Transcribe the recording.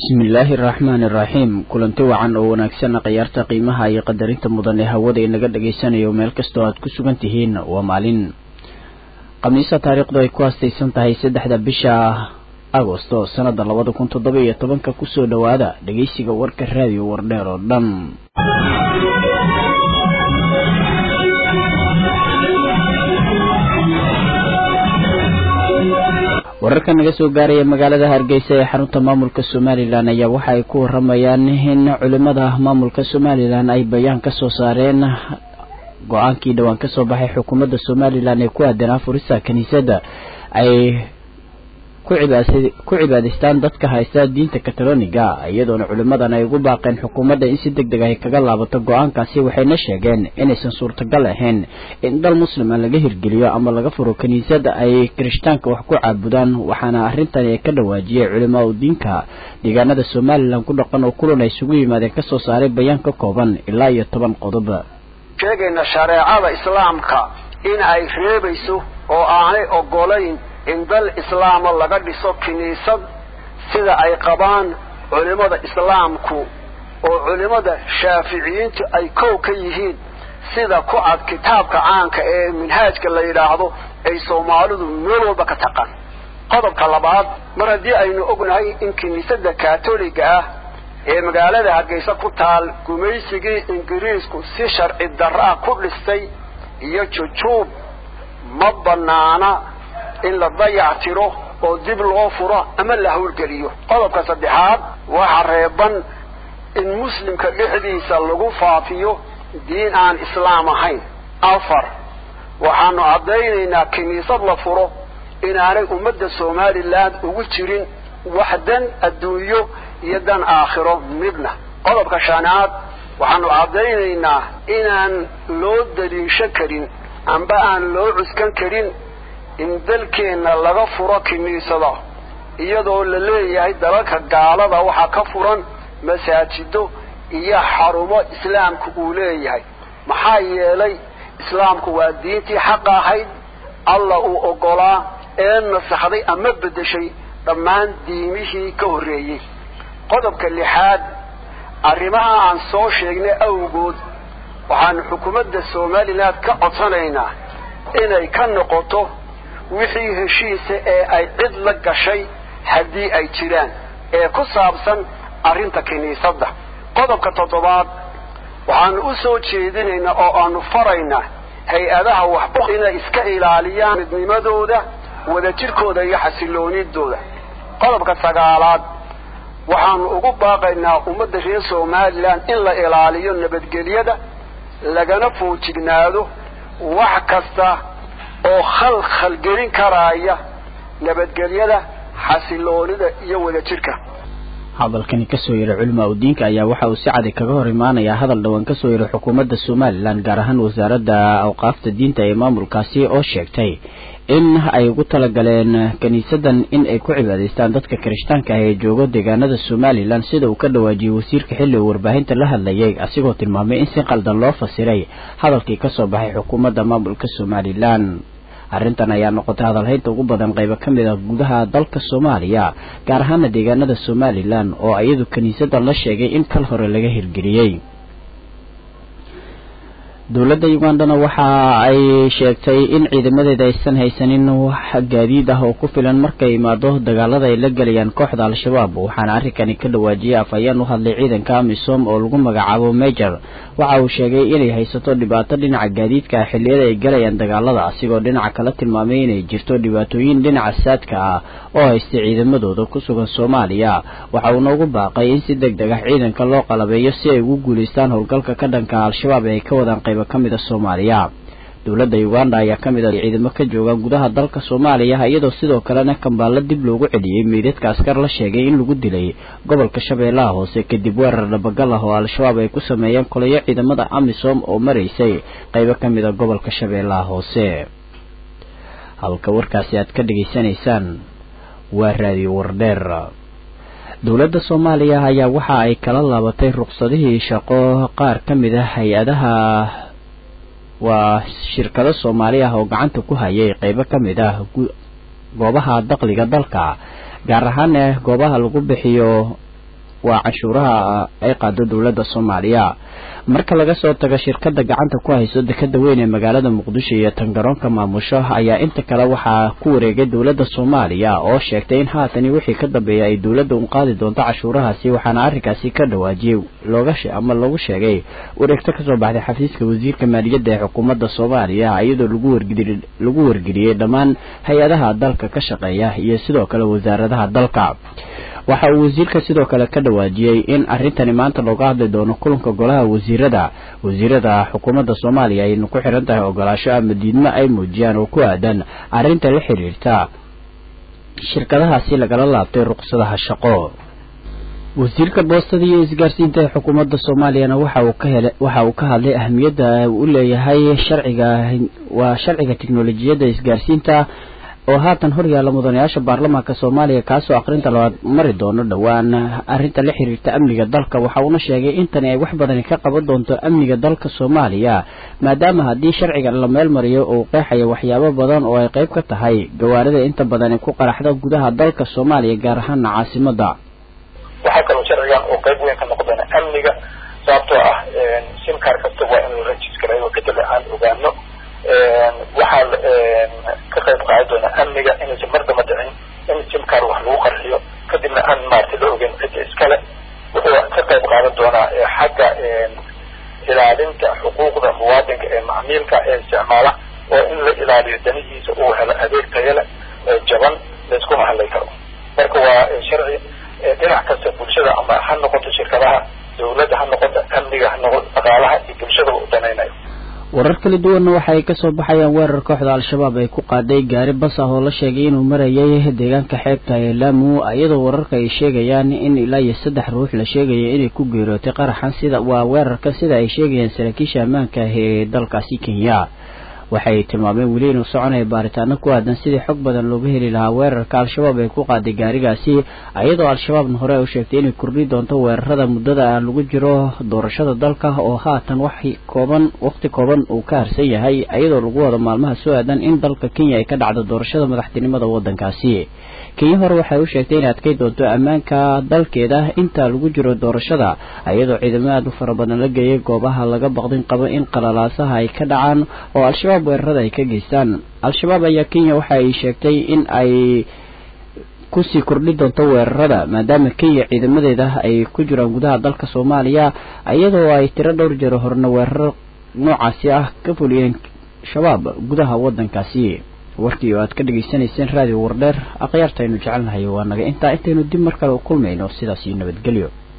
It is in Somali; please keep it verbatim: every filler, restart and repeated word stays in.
bismillaahi raxmaani raxiim kulanti wacan oo wanaagsan qiyaarta qiimaha iyo qadarinta mudan ee hawada inaga dhageysanayo meel kastoo aad ku sugan tihiin waa maalin khamiisa taariikhdu ay ku haastaysan tahay saddexda bisha agosto sanada labada kun toddoba iyo tobanka kusoo dhawaada dhageysiga warka raadiyo wardheer oo dhan wararka naga soo gaaraya magaalada Hargeysa ee xarunta maamulka Soomaaliland ayaa waxa ay ku waramayaan in culimada maamulka Soomaaliland ay bayaan ka soo saareen go'aankii dhawaan ka soo baxay xukuumadda Soomaaliland ee ku aadan furista kaniisadda ay ku cibaadaystaan dadka haysta diinta Katalooniga iyadoona culimadan ay ugu baaqeen xukuumadda in si degdeg ah kaga laabato go'aankaasi waxayna sheegeen inaysan suurtagal ahayn in dal muslim laga hirgeliyo ama laga furo kaniisadda ay Kirishtaanka wax ku caabudaan waxaana arrintan ay ka dhawaajiyay culimada diinka deegaanada Soomaaliland ku dhaqan oo kulan ay isugu yimaadeen ka soo saaray bayaan ka kooban ilaa iyo toban qodob sheegayna shariicada islaamka in ay reebayso oo aanay ogolayn in dal islaam laga dhiso kiniisad sida ay qabaan culimada islaamku oo culimada shaafiiciyiintu ay koow ka yihiin sida ku cad kitaabka caanka ee minhaajka la yiraahdo ay Soomaalidu meel walba ka taqaan qodobka labaad mar haddii aynu ognahay in kiniisadda Kaatooliga ah ee magaalada Hargeysa ku taal gumaysigii Ingiriisku si sharci darro ah ku dhistay iyo jujuub ma banaana in la dayactiro oo dib loo furo ama la hawlgeliyo qodobka saddexaad waxa reeban in muslimka dhexdiisa lagu faafiyo diin aan islaam ahayn afar waxaanu cadaynaynaa kiniisad la furo inaanay ummadda Soomaaliland ugu jirin waxdan adduunyo iyo dan aakhiro midna qodobka shanaad waxaanu cadaynaynaa inaan loo daliisho karin amba aan loo cuskan karin in dalkeena laga furo kiniisada iyadoo la leeyahay dalalka gaalada waxa ka furan masaajido iyo xarumo islaamku uu leeyahay maxaa yeelay islaamku waa diintii xaq ahayd alla uu ogolaa ee nasaxday ama bedeshay dhammaan diimihii ka horeeyay qodobka lixaad arrimaha aan soo sheegnay awgood waxaan xukuumadda Soomaaliland ka codsanaynaa inay ka noqoto wixii heshiisa ee ay cid la gashay hadii ay jiraan ee ku saabsan arrinta kiniisadda qodobka toddobaad waxaan u soo jeedinaynaa oo aanu faraynaa hay'adaha waxba inay iska ilaaliyaan midnimadooda wadajirkooda iyo xasiloonidooda qodobka sagaalaad waxaan ugu baaqaynaa ummadda reer Soomaaliland in la ilaaliyo nabadgelyada lagana foojignaado wax kasta oo khal khal gelin karaya nabadgelyada xasiloonida iyo wadajirka hadalkani ka soo yeeray culimada diinka ayaa waxa uu si cad kaga hor imaanaya hadal dhawaan ka soo yeeray xukuumadda Soomaaliland gaar ahaan wasaaradda awqaafta diinta ee maamulkaasi oo sheegtay in ay ugu talagaleen kaniisadan in ay ku cibaadaystaan dadka Kirishtaanka ah ee jooga deegaanada Soomaaliland sida uu ka dhawaajiyay wasiirka xilli warbaahinta la hadlayay asigoo tilmaamay in si qaldan loo fasiray hadalkii ka soo baxay xukuumadda maamulka Soomaaliland arrintan ayaa noqotay hadalhaynta ugu badan qayb ka mid ah gudaha dalka Soomaaliya gaar ahaan deegaanada Soomaaliland oo iyadu kaniisadan la sheegay in kal hore laga hirgeliyay dawladda Uganda waxa ay sheegtay in ciidamadeeda aysan haysanin wax gaadiid ah oo ku filan markay imaado dagaalada ay la galayaan kooxda Al-Shabaab waxaana arrinkani ka dhawaajiyay afayeen u hadlay ciidanka AMISOM oo lagu magacaabo Major waxa uu sheegay inay haysato dhibaato dhinaca gaadiidka xilliyada ay galayaan dagaalada asigoo dhinaca kala tilmaamay inay jirto dhibaatooyin dhinaca saadka ah oo haysta ciidamadooda ku sugan Soomaaliya waxa uu noogu baaqay in si degdeg ah ciidanka loo qalabeeyo si ay ugu guuleystaan howlgalka ka dhanka Al-Shabaab ee ka wadaan qayb kamida Soomaaliya dawladda Uganda ayaa kamid ah ciidamo ka jooga gudaha dalka Soomaaliya iyadoo sidoo kalena Kampala dib loogu celiyay meedadka askar la sheegay in lagu dilay gobolka Shabeellaha Hoose kadib weerar dhabagal ah oo Al-Shabaab ay ku sameeyeen kolayo ciidamada AMISOM oo mareysay qayb kamid ah gobolka Shabeellaha Hoose halka warkaasi aad ka dhageysanaysaan waa raadiyo wardheer dawladda Soomaaliya ayaa waxa ay kala laabatay ruqsadihii shaqo qaar kamid ah hay'adaha waa shirkado Soomaali ah oo gacanta ku hayay qayb kamid ah goobaha dakhliga dalka gaar ahaan goobaha lagu bixiyo waa canshuuraha ay qaado dowladda Soomaaliya marka laga soo tago shirkadda gacanta ku hayso dekada weyn ee magaalada Muqdisho iyo Tangaroonka maamusho ayaa inta kale waxaa ku wareegay dowladda Soomaaliya oo sheegtay in haatan wixii ka dambeeyay ay dowladda u qaadi doonto canshuurahaasi waxaana arrinkaasi ka dhawaajiyay looga sheegay ama lagu sheegay wareegto ka soo baxday xafiiska wasiirka maaliyadda ee xukuumadda Soomaaliya iyadoo lagu wargeliyay lagu wargeliyay dhammaan hay'adaha dalka ka shaqeeya iyo sidoo kale wasaaradaha dalka waxa uu wasiirka sidoo kale ka dhawaajiyay in arintani maanta looga hadli doono kulanka golaha wasiirada wasiirada xukuumadda Soomaaliya ay ku xiran tahay ogolaasho ama diidmo ay muujiyaan oo ku aadan arinta la xiriirta shirkadahaasi lagala laabtay ruqsadaha shaqo wasiirka boostada iyo isgaarsiinta ee xukuumadda Soomaaliya waxa uu ka helay waxa uu ka hadlay ahmiyadda uu leeyahay sharciga waa sharciga tiknoolajiyadda isgaarsiinta oo haatan hor yaala mudanayaasha baarlamaanka Soomaaliya kaasoo aqrinta labaad mari doono dhawaan arinta la xiriirta amniga dalka waxa uu sheegay in tan ay wax badan ka qaban doonto amniga dalka Soomaaliya maadaama hadii sharciga la meel mariyo oo qeexaya waxyaabo badan oo ay qayb ka tahay gawaarida inta badan ku qaraxda gudaha dalka Soomaaliya gaar ahaan caasimadda waxa kale sharcigan oo qayb weyn ka noqdana amniga sababtoo ah sim card kasta waa in la register-gareeyo kadib aan ogaano waxaa ka qayb qaadana amniga in si marda ma dhicin in sim card wax lagu qarxiyo kadibna aan maartay la ogeyn cid iskale wuxuu ka qayb qaadan doonaa xagga ilaalinta xuquuqda muwaadinka ee macmiilka ee isticmaala oo in la ilaaliyo danihiisa uu helo adeeg tayo leh jaban la isku mahallay karo marka waa sharci dhinac kasta bulshada ama ha noqoto shirkadaha dowladda ha noqoto amniga ha noqoto dhaqaalaha iyo bulshada u danaynayo warar kala duwan waxa ay ka soo baxayaan weerar kooxda al-shabaab ay ku qaaday gaari bas ah oo la sheegay inuu marayay deegaanka xeebta ee Lamu iyadoo wararka ay sheegayaan in ilaa iyo saddex ruux la sheegay inay ku geeriyootay qaraxan sida waa weerarka sida ay sheegayaan saraakiisha ammaanka ee dalkaasi Kenya waxay tilmaameen weli inuu soconayo baaritaano ku aadan sidii xog badan looga heli lahaa weerarka al-shabaab ay ku qaaday gaarigaasi iyadoo al-shabaabna hore u sheegtay inay kordhi doonto weerarada muddada lagu jiro doorashada dalka oo haatan wax kooban waqti kooban uu ka harsan yahay iyadoo lagu wada maalmaha soo aadan in dalka Kenya ay ka dhacdo doorashada madaxtinimada wadankaasi Kenya hore waxay u sheegtay in adkay doonto ammaanka dalkeeda inta lagu jiro doorashada iyadoo ciidamada u fara badan la geeyay goobaha laga baqdin qabo in qalalaasaha ay ka dhacaan oo al-shabaab weerarada ay ka geystaan al-shabaab ayaa Kenya waxa ay sheegtay in ay ku sii kordhi doonto weerarada maadaama Kenya ciidamadeeda ay ku jiraan gudaha dalka Soomaaliya iyadoo ay tiro dhowr jeer horna weerar noocaasi ah ka fuliyeen shabaab gudaha wadankaasi warkii aad ka dhageysanayseen raadiyo wardheer aqyaartaynu jecelnahay waa naga inta intaynu dib mar kale u kulmayno sidaas iyo nabadgelyo